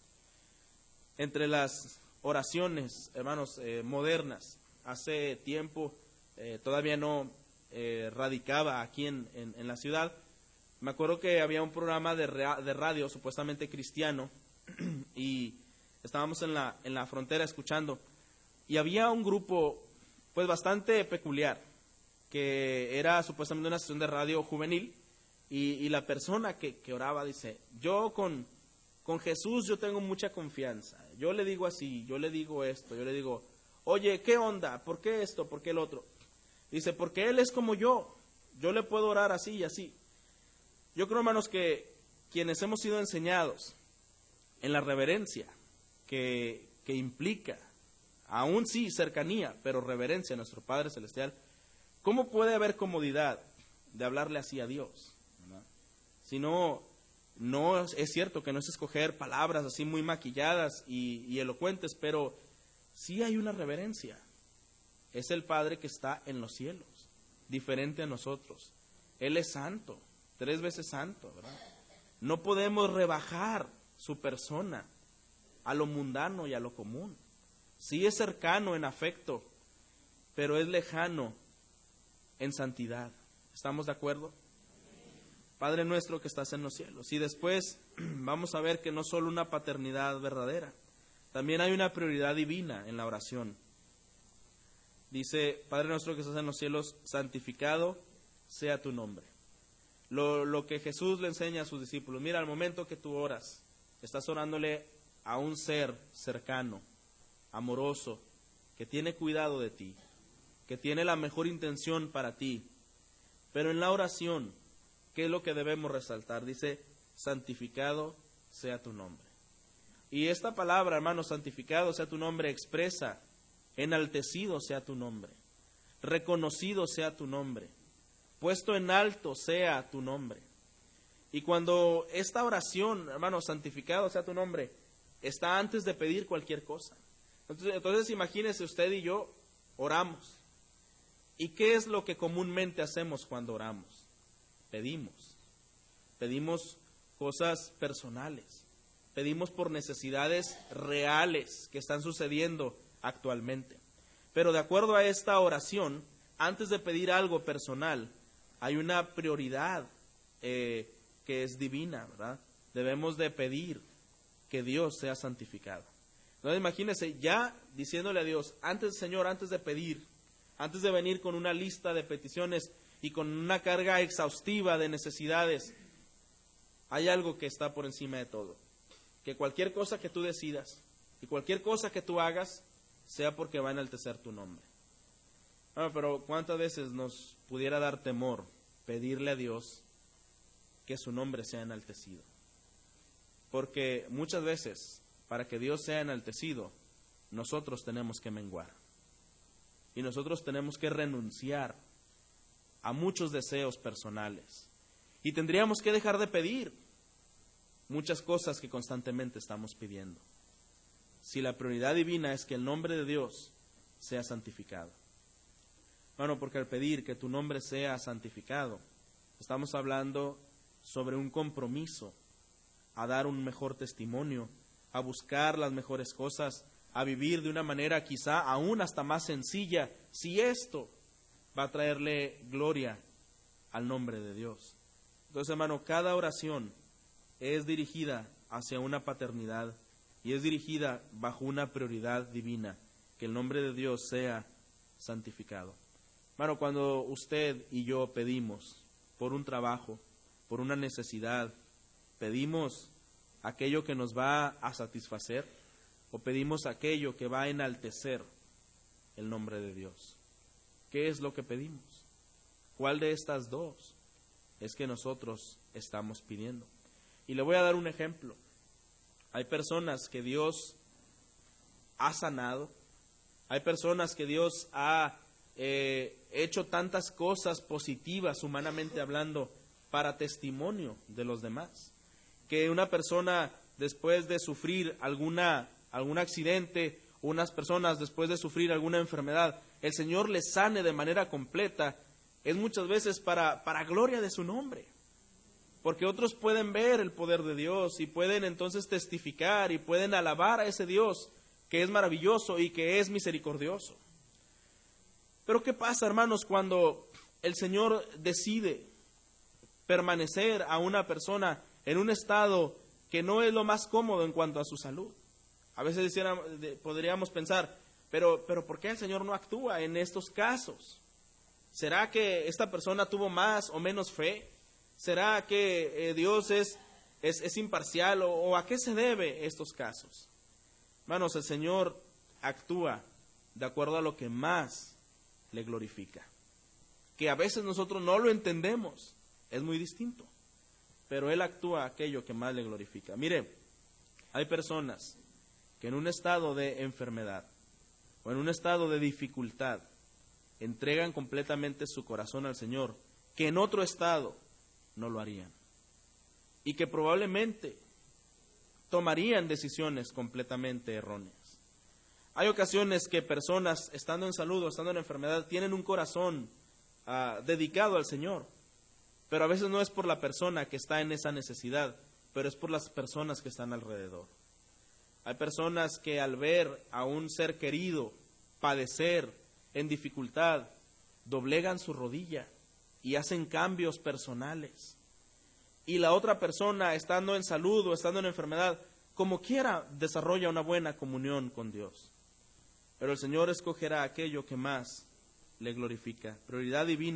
Entre las oraciones, hermanos, modernas, hace tiempo, todavía no radicaba aquí en la ciudad. Me acuerdo que había un programa de radio supuestamente cristiano y estábamos en la frontera escuchando y había un grupo pues bastante peculiar que era supuestamente una estación de radio juvenil y la persona que oraba dice, yo con Jesús yo tengo mucha confianza, yo le digo así, yo le digo esto, yo le digo, oye, ¿qué onda? ¿Por qué esto? ¿Por qué el otro? Dice, porque Él es como yo le puedo orar así y así. Yo creo, hermanos, que quienes hemos sido enseñados en la reverencia que implica, aún sí cercanía, pero reverencia a nuestro Padre Celestial, ¿cómo puede haber comodidad de hablarle así a Dios? ¿Verdad? Si no es cierto que no es escoger palabras así muy maquilladas y elocuentes, pero sí hay una reverencia. Es el Padre que está en los cielos, diferente a nosotros. Él es santo, 3 veces santo, ¿verdad? No podemos rebajar su persona a lo mundano y a lo común. Sí es cercano en afecto, pero es lejano en santidad. ¿Estamos de acuerdo? Padre nuestro que estás en los cielos. Y después vamos a ver que no solo una paternidad verdadera, también hay una prioridad divina en la oración. Dice, Padre nuestro que estás en los cielos, santificado sea tu nombre. Lo que Jesús le enseña a sus discípulos. Mira, al momento que tú oras, estás orándole a un ser cercano, amoroso, que tiene cuidado de ti, que tiene la mejor intención para ti. Pero en la oración, ¿qué es lo que debemos resaltar? Dice, santificado sea tu nombre. Y esta palabra, hermano, santificado sea tu nombre, expresa, enaltecido sea tu nombre, reconocido sea tu nombre, puesto en alto sea tu nombre. Y cuando esta oración, hermano, santificado sea tu nombre, está antes de pedir cualquier cosa. Entonces imagínese, usted y yo oramos. ¿Y qué es lo que comúnmente hacemos cuando oramos? Pedimos cosas personales, pedimos por necesidades reales que están sucediendo actualmente. Pero de acuerdo a esta oración, antes de pedir algo personal, hay una prioridad que es divina, ¿verdad? Debemos de pedir que Dios sea santificado. Entonces imagínense, ya diciéndole a Dios, Señor, antes de pedir, antes de venir con una lista de peticiones y con una carga exhaustiva de necesidades, hay algo que está por encima de todo. Que cualquier cosa que tú decidas y cualquier cosa que tú hagas, sea porque va a enaltecer tu nombre. Pero ¿cuántas veces nos pudiera dar temor pedirle a Dios que su nombre sea enaltecido? Porque muchas veces, para que Dios sea enaltecido, nosotros tenemos que menguar. Y nosotros tenemos que renunciar a muchos deseos personales. Y tendríamos que dejar de pedir muchas cosas que constantemente estamos pidiendo. Si la prioridad divina es que el nombre de Dios sea santificado. Bueno, porque al pedir que tu nombre sea santificado, estamos hablando sobre un compromiso a dar un mejor testimonio, a buscar las mejores cosas, a vivir de una manera quizá aún hasta más sencilla, si esto va a traerle gloria al nombre de Dios. Entonces, hermano, cada oración es dirigida hacia una paternidad y es dirigida bajo una prioridad divina, que el nombre de Dios sea santificado. Hermano, cuando usted y yo pedimos por un trabajo, por una necesidad, pedimos aquello que nos va a satisfacer o pedimos aquello que va a enaltecer el nombre de Dios. ¿Qué es lo que pedimos? ¿Cuál de estas dos es que nosotros estamos pidiendo? Y le voy a dar un ejemplo. Hay personas que Dios ha sanado, hay personas que Dios ha hecho tantas cosas positivas, humanamente hablando, para testimonio de los demás, que una persona después de sufrir algún accidente, unas personas después de sufrir alguna enfermedad, el Señor les sane de manera completa, es muchas veces para gloria de su nombre. Porque otros pueden ver el poder de Dios y pueden entonces testificar y pueden alabar a ese Dios que es maravilloso y que es misericordioso. Pero ¿qué pasa, hermanos, cuando el Señor decide permanecer a una persona en un estado que no es lo más cómodo en cuanto a su salud? A veces podríamos pensar, pero ¿por qué el Señor no actúa en estos casos? ¿Será que esta persona tuvo más o menos fe? ¿Será que Dios es imparcial o a qué se debe estos casos? Hermanos, el Señor actúa de acuerdo a lo que más le glorifica. Que a veces nosotros no lo entendemos, es muy distinto, pero Él actúa aquello que más le glorifica. Mire, hay personas que en un estado de enfermedad o en un estado de dificultad entregan completamente su corazón al Señor, que en otro estado no lo harían y que probablemente tomarían decisiones completamente erróneas. Hay ocasiones que personas, estando en salud o estando en enfermedad, tienen un corazón dedicado al Señor, pero a veces no es por la persona que está en esa necesidad, pero es por las personas que están alrededor. Hay personas que al ver a un ser querido padecer en dificultad, doblegan su rodilla y hacen cambios personales. Y la otra persona, estando en salud o estando en enfermedad, como quiera, desarrolla una buena comunión con Dios. Pero el Señor escogerá aquello que más le glorifica. Prioridad divina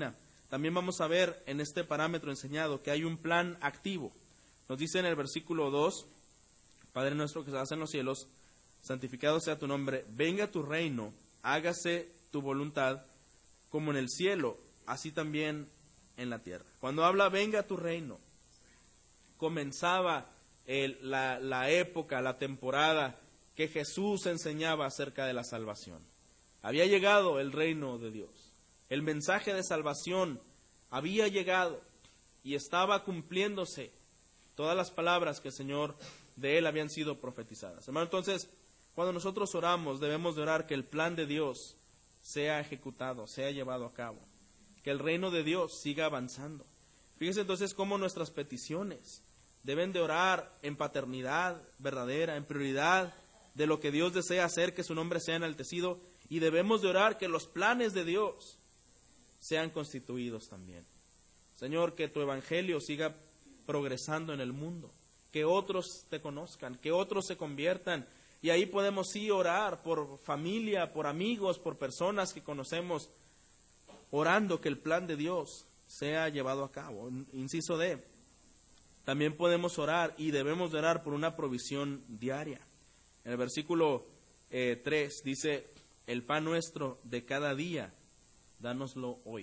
también vamos a ver en este parámetro enseñado que hay un plan activo. Nos dice en el versículo 2, Padre nuestro que estás en los cielos, santificado sea tu nombre, venga tu reino, hágase tu voluntad, como en el cielo, así también en la tierra. Cuando habla venga tu reino, comenzaba la época, la temporada que Jesús enseñaba acerca de la salvación. Había llegado el reino de Dios. El mensaje de salvación había llegado y estaba cumpliéndose todas las palabras que el Señor de Él habían sido profetizadas. Hermano, entonces, cuando nosotros oramos, debemos de orar que el plan de Dios sea ejecutado, sea llevado a cabo, que el reino de Dios siga avanzando. Fíjese entonces cómo nuestras peticiones deben de orar en paternidad verdadera, en prioridad de lo que Dios desea hacer, que su nombre sea enaltecido, y debemos de orar que los planes de Dios sean constituidos también. Señor, que tu evangelio siga progresando en el mundo, que otros te conozcan, que otros se conviertan, y ahí podemos sí orar por familia, por amigos, por personas que conocemos, orando que el plan de Dios sea llevado a cabo. Inciso D, también podemos orar y debemos de orar por una provisión diaria. En el versículo 3 dice, el pan nuestro de cada día, dánoslo hoy.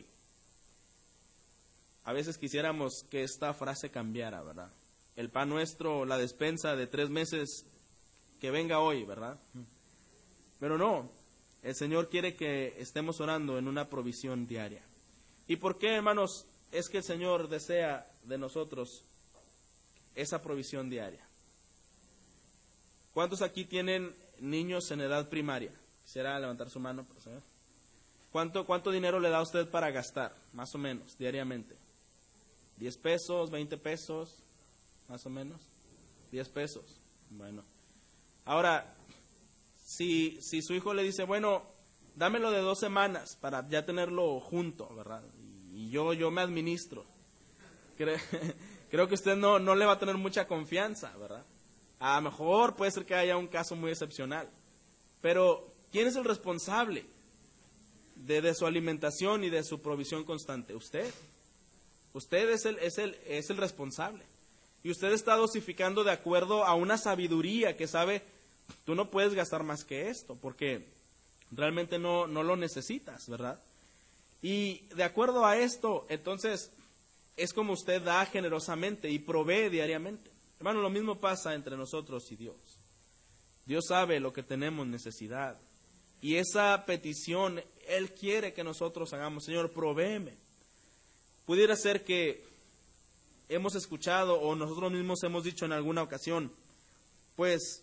A veces quisiéramos que esta frase cambiara, ¿verdad? El pan nuestro, la despensa de 3 meses, que venga hoy, ¿verdad? Pero no, el Señor quiere que estemos orando en una provisión diaria. ¿Y por qué, hermanos, es que el Señor desea de nosotros esa provisión diaria? ¿Cuántos aquí tienen niños en edad primaria? Quisiera levantar su mano, por favor. ¿Cuánto dinero le da a usted para gastar, más o menos, diariamente? ¿10 pesos, 20 pesos, más o menos? 10 pesos. Bueno. Ahora, si su hijo le dice, bueno, dámelo de 2 semanas para ya tenerlo junto, ¿verdad? Y yo me administro. Creo que usted no le va a tener mucha confianza, ¿verdad? A lo mejor puede ser que haya un caso muy excepcional. Pero, ¿quién es el responsable de su alimentación y de su provisión constante? Usted. Usted es el responsable. Y usted está dosificando de acuerdo a una sabiduría que sabe, tú no puedes gastar más que esto, porque realmente no lo necesitas, ¿verdad? Y de acuerdo a esto, entonces, es como usted da generosamente y provee diariamente. Hermano, lo mismo pasa entre nosotros y Dios. Dios sabe lo que tenemos necesidad. Y esa petición, Él quiere que nosotros hagamos. Señor, provéeme. Pudiera ser que hemos escuchado o nosotros mismos hemos dicho en alguna ocasión, pues,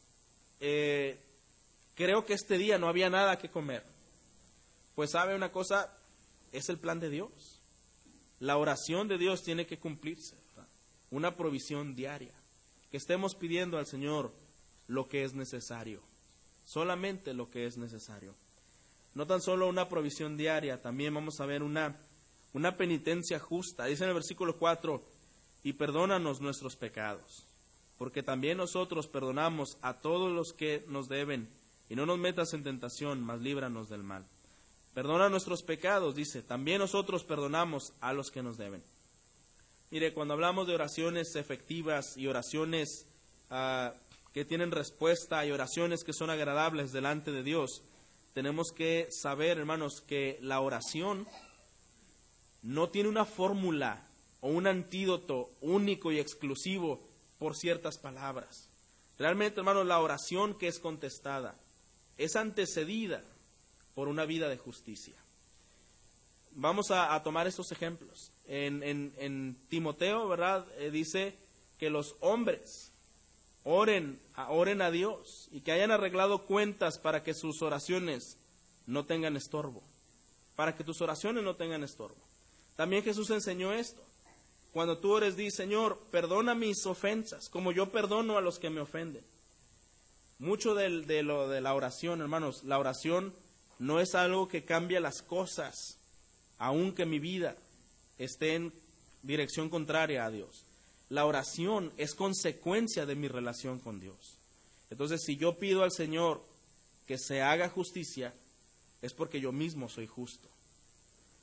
creo que este día no había nada que comer. Pues sabe una cosa, es el plan de Dios. La oración de Dios tiene que cumplirse, ¿verdad? Una provisión diaria. Que estemos pidiendo al Señor lo que es necesario. Solamente lo que es necesario. No tan solo una provisión diaria, también vamos a ver una penitencia justa. Dice en el versículo 4, y perdónanos nuestros pecados, porque también nosotros perdonamos a todos los que nos deben, y no nos metas en tentación, mas líbranos del mal. Perdona nuestros pecados, dice, también nosotros perdonamos a los que nos deben. Mire, cuando hablamos de oraciones efectivas y oraciones que tienen respuesta y oraciones que son agradables delante de Dios, tenemos que saber, hermanos, que la oración no tiene una fórmula o un antídoto único y exclusivo por ciertas palabras. Realmente, hermanos, la oración que es contestada es antecedida por una vida de justicia. Vamos a tomar estos ejemplos. En Timoteo, ¿verdad? Dice que los hombres oren a Dios y que hayan arreglado cuentas para que sus oraciones no tengan estorbo. Para que tus oraciones no tengan estorbo. También Jesús enseñó esto. Cuando tú ores, di, Señor, perdona mis ofensas, como yo perdono a los que me ofenden. Mucho de la oración, hermanos, la oración no es algo que cambia las cosas, aunque mi vida esté en dirección contraria a Dios. La oración es consecuencia de mi relación con Dios. Entonces, si yo pido al Señor que se haga justicia, es porque yo mismo soy justo.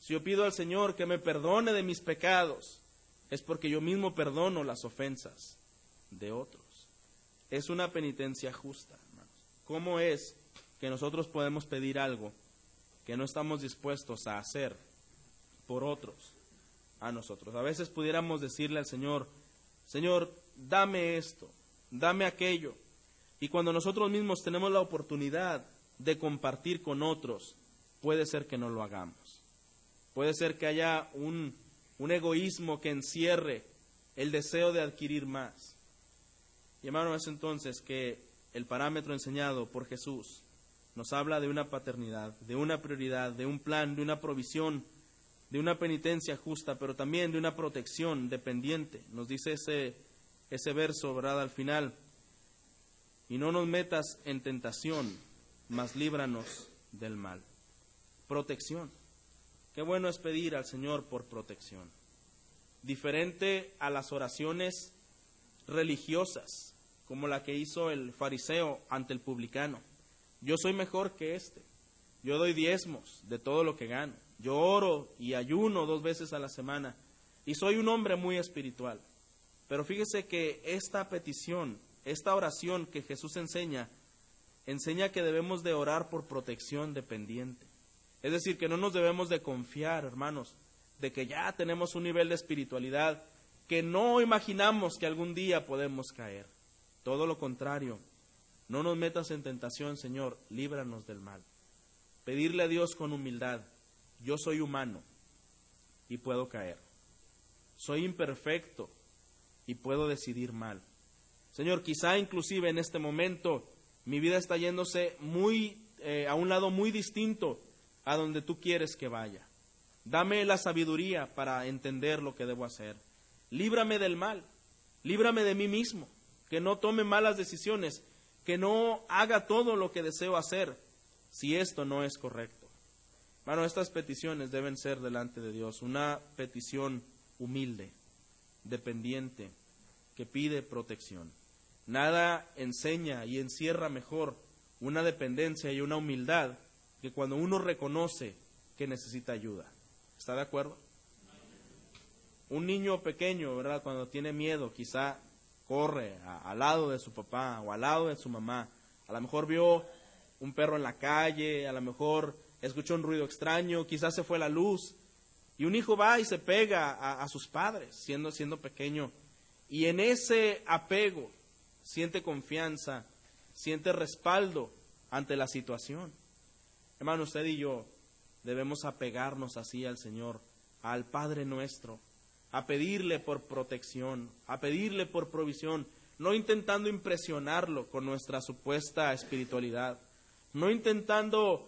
Si yo pido al Señor que me perdone de mis pecados, es porque yo mismo perdono las ofensas de otros. Es una penitencia justa, hermanos. ¿Cómo es que nosotros podemos pedir algo que no estamos dispuestos a hacer por otros a nosotros? A veces pudiéramos decirle al Señor, Señor, dame esto, dame aquello. Y cuando nosotros mismos tenemos la oportunidad de compartir con otros, puede ser que no lo hagamos. Puede ser que haya un egoísmo que encierre el deseo de adquirir más. Y hermano, es entonces que el parámetro enseñado por Jesús nos habla de una paternidad, de una prioridad, de un plan, de una provisión, de una penitencia justa, pero también de una protección dependiente. Nos dice ese verso, ¿verdad?, al final: y no nos metas en tentación, mas líbranos del mal. Protección. Qué bueno es pedir al Señor por protección. Diferente a las oraciones religiosas, como la que hizo el fariseo ante el publicano. Yo soy mejor que este. Yo doy diezmos de todo lo que gano. Yo oro y ayuno 2 veces a la semana. Y soy un hombre muy espiritual. Pero fíjese que esta petición, esta oración que Jesús enseña que debemos de orar por protección dependiente. Es decir, que no nos debemos de confiar, hermanos, de que ya tenemos un nivel de espiritualidad que no imaginamos que algún día podemos caer. Todo lo contrario, no nos metas en tentación, Señor, líbranos del mal. Pedirle a Dios con humildad: yo soy humano y puedo caer. Soy imperfecto y puedo decidir mal. Señor, quizá inclusive en este momento mi vida está yéndose a un lado muy distinto a donde tú quieres que vaya. Dame la sabiduría para entender lo que debo hacer. Líbrame del mal, líbrame de mí mismo, que no tome malas decisiones, que no haga todo lo que deseo hacer, si esto no es correcto. Bueno, estas peticiones deben ser delante de Dios, una petición humilde, dependiente, que pide protección. Nada enseña y encierra mejor una dependencia y una humildad que cuando uno reconoce que necesita ayuda. ¿Está de acuerdo? Un niño pequeño, ¿verdad?, cuando tiene miedo, quizá corre al lado de su papá o al lado de su mamá. A lo mejor vio un perro en la calle, a lo mejor escuchó un ruido extraño, quizás se fue la luz. Y un hijo va y se pega a sus padres, siendo pequeño. Y en ese apego siente confianza, siente respaldo ante la situación. Hermano, usted y yo debemos apegarnos así al Señor, al Padre nuestro, a pedirle por protección, a pedirle por provisión, no intentando impresionarlo con nuestra supuesta espiritualidad, no intentando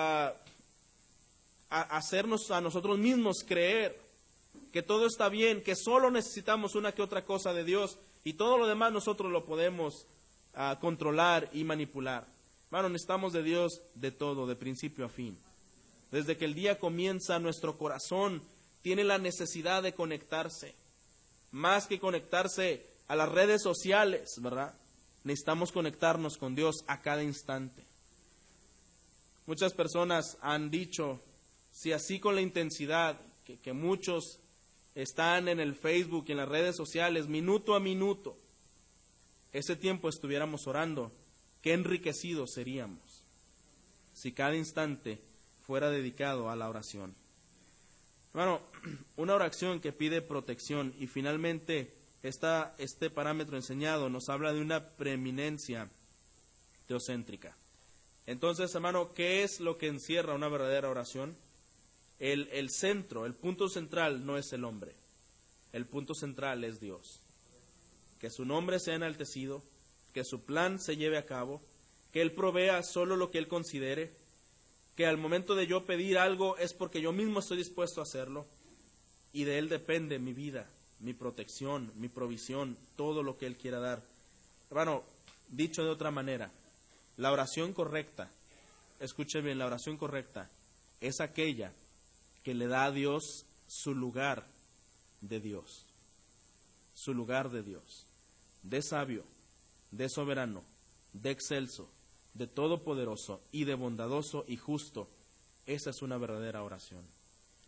hacernos a nosotros mismos creer que todo está bien, que solo necesitamos una que otra cosa de Dios y todo lo demás nosotros lo podemos controlar y manipular. Hermano, necesitamos de Dios de todo, de principio a fin. Desde que el día comienza, nuestro corazón tiene la necesidad de conectarse. Más que conectarse a las redes sociales, ¿verdad? Necesitamos conectarnos con Dios a cada instante. Muchas personas han dicho, si así con la intensidad que muchos están en el Facebook y en las redes sociales, minuto a minuto, ese tiempo estuviéramos orando, qué enriquecidos seríamos si cada instante fuera dedicado a la oración. Bueno, una oración que pide protección y finalmente este parámetro enseñado nos habla de una preeminencia teocéntrica. Entonces, hermano, ¿qué es lo que encierra una verdadera oración? El centro, el punto central no es el hombre, el punto central es Dios. Que su nombre sea enaltecido, que su plan se lleve a cabo, que Él provea solo lo que Él considere, que al momento de yo pedir algo es porque yo mismo estoy dispuesto a hacerlo y de Él depende mi vida, mi protección, mi provisión, todo lo que Él quiera dar. Hermano, dicho de otra manera, la oración correcta, escuche bien, la oración correcta es aquella que le da a Dios su lugar de Dios, su lugar de Dios, de sabio, de soberano, de excelso, de todopoderoso y de bondadoso y justo. Esa es una verdadera oración.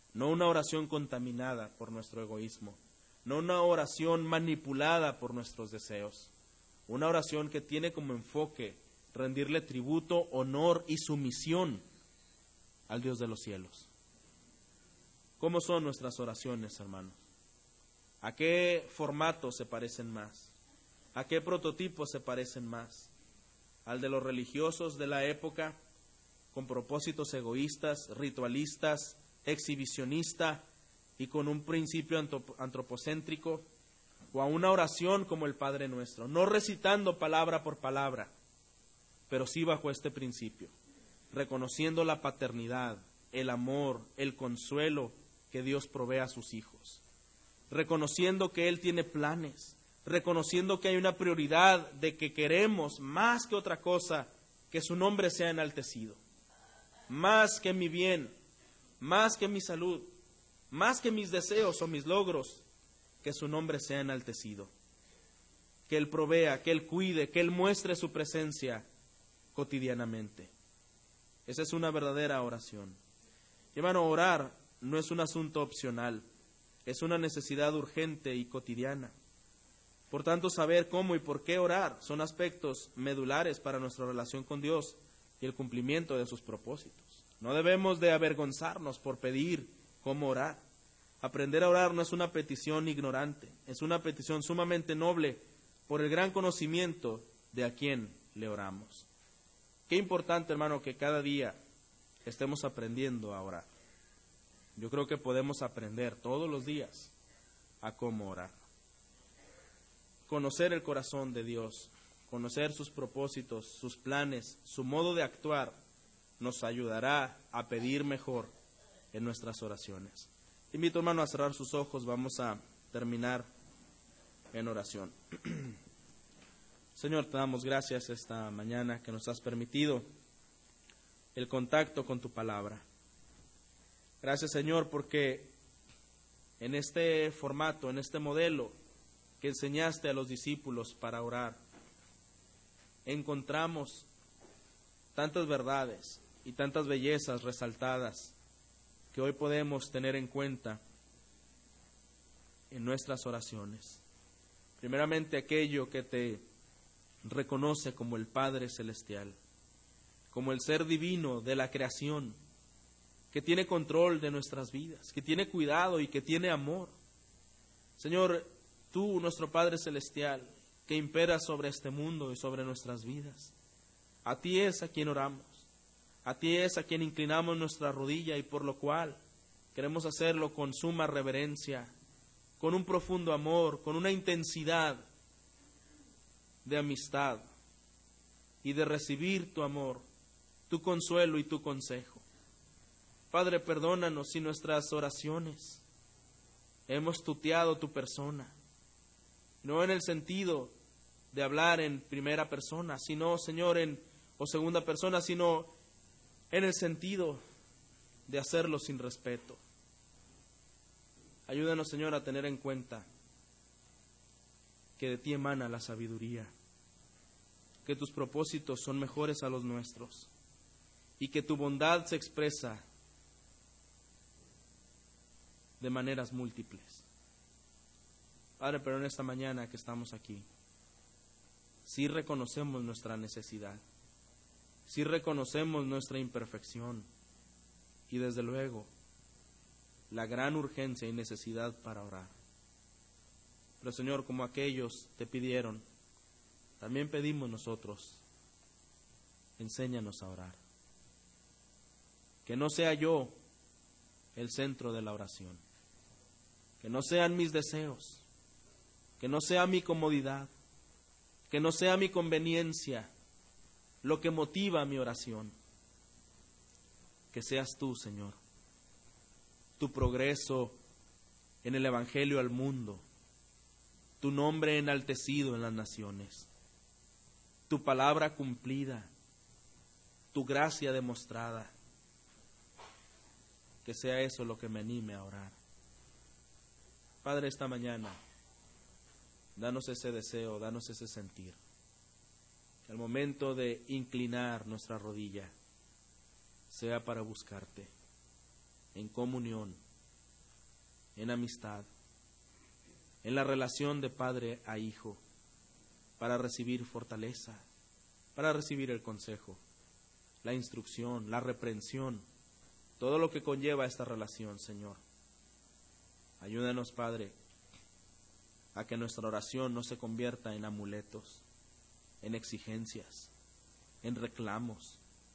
no una oración contaminada por nuestro egoísmo, no una oración manipulada por nuestros deseos, una oración que tiene como enfoque rendirle tributo, honor y sumisión al Dios de los cielos. ¿Cómo son nuestras oraciones, hermanos? ¿A qué formato se parecen más? ¿A qué prototipo se parecen más? ¿Al de los religiosos de la época, con propósitos egoístas, ritualistas, exhibicionista y con un principio antropocéntrico? ¿O a una oración como el Padre Nuestro, no recitando palabra por palabra, pero sí bajo este principio, reconociendo la paternidad, el amor, el consuelo que Dios provee a sus hijos, reconociendo que Él tiene planes, reconociendo que hay una prioridad de que queremos más que otra cosa que su nombre sea enaltecido, más que mi bien, más que mi salud, más que mis deseos o mis logros, que su nombre sea enaltecido, que Él provea, que Él cuide, que Él muestre su presencia cotidianamente. Esa es una verdadera oración. Y hermano, orar no es un asunto opcional, es una necesidad urgente y cotidiana. Por tanto, saber cómo y por qué orar son aspectos medulares para nuestra relación con Dios y el cumplimiento de sus propósitos. No debemos de avergonzarnos por pedir cómo orar. Aprender a orar no es una petición ignorante, es una petición sumamente noble por el gran conocimiento de a quién le oramos. Qué importante, hermano, que cada día estemos aprendiendo a orar. Yo creo que podemos aprender todos los días a cómo orar. Conocer el corazón de Dios, conocer sus propósitos, sus planes, su modo de actuar, nos ayudará a pedir mejor en nuestras oraciones. Invito, hermano, a cerrar sus ojos. Vamos a terminar en oración. Señor, te damos gracias esta mañana que nos has permitido el contacto con tu palabra. Gracias, Señor, porque en este formato, en este modelo que enseñaste a los discípulos para orar, encontramos tantas verdades y tantas bellezas resaltadas que hoy podemos tener en cuenta en nuestras oraciones. Primeramente, aquello que te reconoce como el Padre Celestial, como el ser divino de la creación, que tiene control de nuestras vidas, que tiene cuidado y que tiene amor. Señor, tú, nuestro Padre Celestial, que imperas sobre este mundo y sobre nuestras vidas, a ti es a quien oramos. A ti es a quien inclinamos nuestra rodilla y por lo cual queremos hacerlo con suma reverencia, con un profundo amor, con una intensidad de amistad y de recibir tu amor, tu consuelo y tu consejo. Padre, perdónanos si nuestras oraciones hemos tuteado tu persona, no en el sentido de hablar en primera persona, sino, Señor, o segunda persona, sino en el sentido de hacerlo sin respeto. Ayúdanos, Señor, a tener en cuenta que de ti emana la sabiduría, que tus propósitos son mejores a los nuestros y que tu bondad se expresa de maneras múltiples. Padre, pero en esta mañana que estamos aquí, sí reconocemos nuestra necesidad, sí reconocemos nuestra imperfección y desde luego la gran urgencia y necesidad para orar. Pero Señor, como aquellos te pidieron, también pedimos nosotros, enséñanos a orar. Que no sea yo el centro de la oración, que no sean mis deseos, que no sea mi comodidad, que no sea mi conveniencia lo que motiva mi oración. Que seas tú, Señor, tu progreso en el Evangelio al mundo, tu nombre enaltecido en las naciones, tu palabra cumplida, tu gracia demostrada. Que sea eso lo que me anime a orar. Padre, esta mañana, danos ese deseo, danos ese sentir. Que al momento de inclinar nuestra rodilla sea para buscarte en comunión en amistad, en la relación de padre a hijo, para recibir fortaleza, para recibir el consejo, la instrucción, la reprensión, todo lo que conlleva esta relación, Señor. Ayúdanos, Padre, a que nuestra oración no se convierta en amuletos, en exigencias, en reclamos.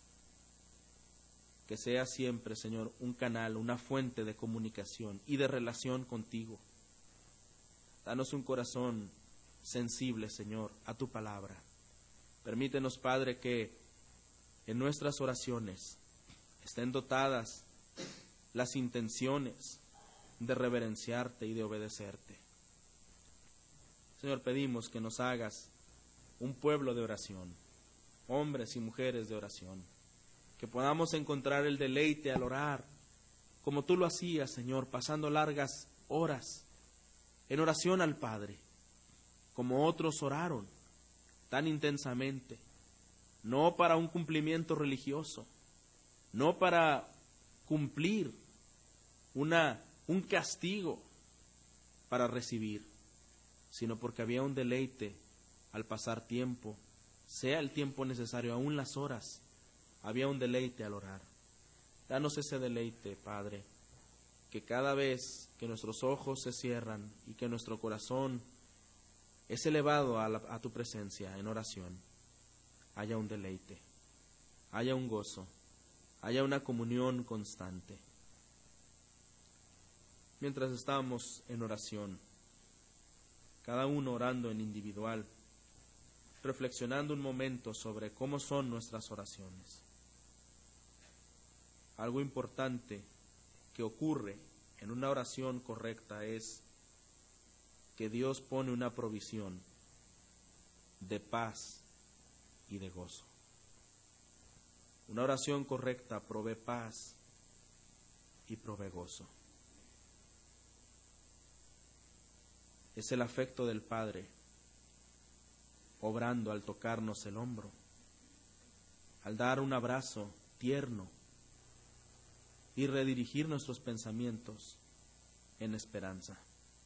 Que sea siempre, Señor, un canal, una fuente de comunicación y de relación contigo. Danos un corazón sensible, Señor, a tu palabra. Permítenos, Padre, que en nuestras oraciones estén dotadas las intenciones de reverenciarte y de obedecerte. Señor, pedimos que nos hagas un pueblo de oración, hombres y mujeres de oración, que podamos encontrar el deleite al orar, como tú lo hacías, Señor, pasando largas horas en oración al Padre, como otros oraron tan intensamente, no para un cumplimiento religioso, no para cumplir un castigo para recibir, sino porque había un deleite al pasar tiempo, sea el tiempo necesario, aún las horas, había un deleite al orar. Danos ese deleite, Padre, que cada vez que nuestros ojos se cierran y que nuestro corazón es elevado a tu presencia en oración, haya un deleite, haya un gozo, haya una comunión constante. Mientras estamos en oración, cada uno orando en individual, reflexionando un momento sobre cómo son nuestras oraciones. Algo importante que ocurre en una oración correcta es que Dios pone una provisión de paz y de gozo. Una oración correcta provee paz y provee gozo. Es el afecto del Padre obrando al tocarnos el hombro, al dar un abrazo tierno y redirigir nuestros pensamientos en esperanza.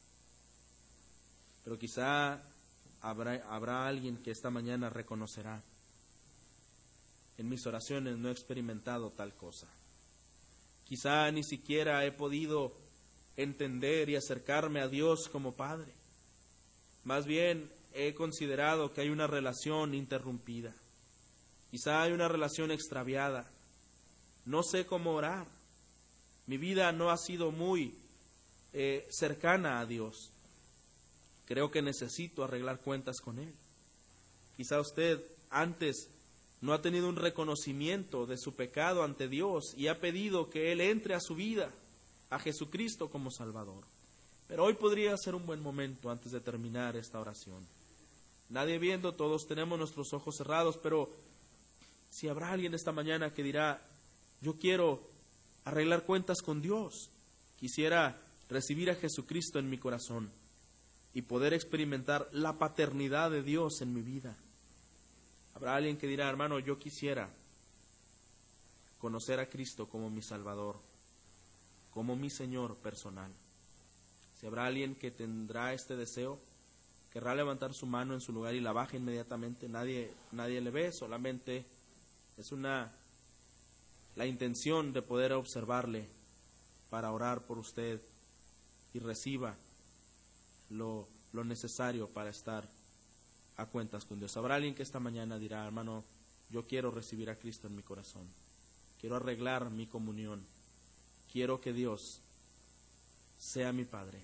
Pero quizá habrá alguien que esta mañana reconocerá: en mis oraciones no he experimentado tal cosa. Quizá ni siquiera he podido entender y acercarme a Dios como Padre. Más bien he considerado que hay una relación interrumpida. Quizá hay una relación extraviada. No sé cómo orar. Mi vida no ha sido muy cercana a Dios. Creo que necesito arreglar cuentas con Él. Quizá usted antes no ha tenido un reconocimiento de su pecado ante Dios y ha pedido que Él entre a su vida, a Jesucristo como Salvador. Pero hoy podría ser un buen momento antes de terminar esta oración. Nadie viendo, todos tenemos nuestros ojos cerrados, pero si habrá alguien esta mañana que dirá: yo quiero arreglar cuentas con Dios, quisiera recibir a Jesucristo en mi corazón y poder experimentar la paternidad de Dios en mi vida. Habrá alguien que dirá: hermano, yo quisiera conocer a Cristo como mi Salvador, como mi Señor personal. Si habrá alguien que tendrá este deseo, querrá levantar su mano en su lugar y la baja inmediatamente. Nadie le ve, solamente es la intención de poder observarle para orar por usted y reciba lo necesario para estar a cuentas con Dios. Habrá alguien que esta mañana dirá: hermano, yo quiero recibir a Cristo en mi corazón, quiero arreglar mi comunión, quiero que Dios sea mi Padre,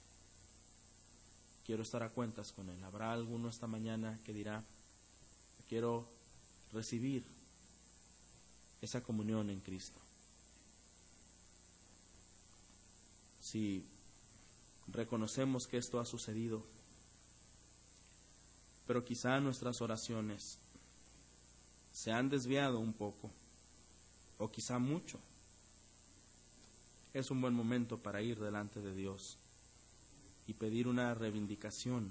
quiero estar a cuentas con Él. Habrá alguno esta mañana que dirá: quiero recibir esa comunión en Cristo. Si reconocemos que esto ha sucedido, pero quizá nuestras oraciones se han desviado un poco, o quizá mucho, es un buen momento para ir delante de Dios y pedir una reivindicación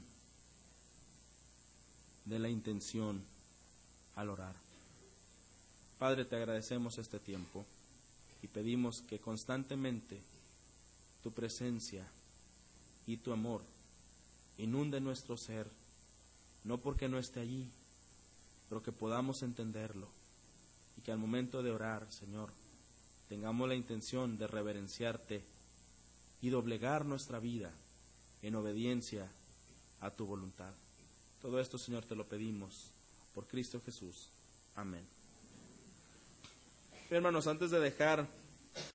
de la intención al orar. Padre, te agradecemos este tiempo y pedimos que constantemente tu presencia y tu amor inunde nuestro ser, no porque no esté allí, pero que podamos entenderlo y que al momento de orar, Señor, tengamos la intención de reverenciarte y doblegar nuestra vida en obediencia a tu voluntad. Todo esto, Señor, te lo pedimos por Cristo Jesús. Amén. Hermanos, antes de dejar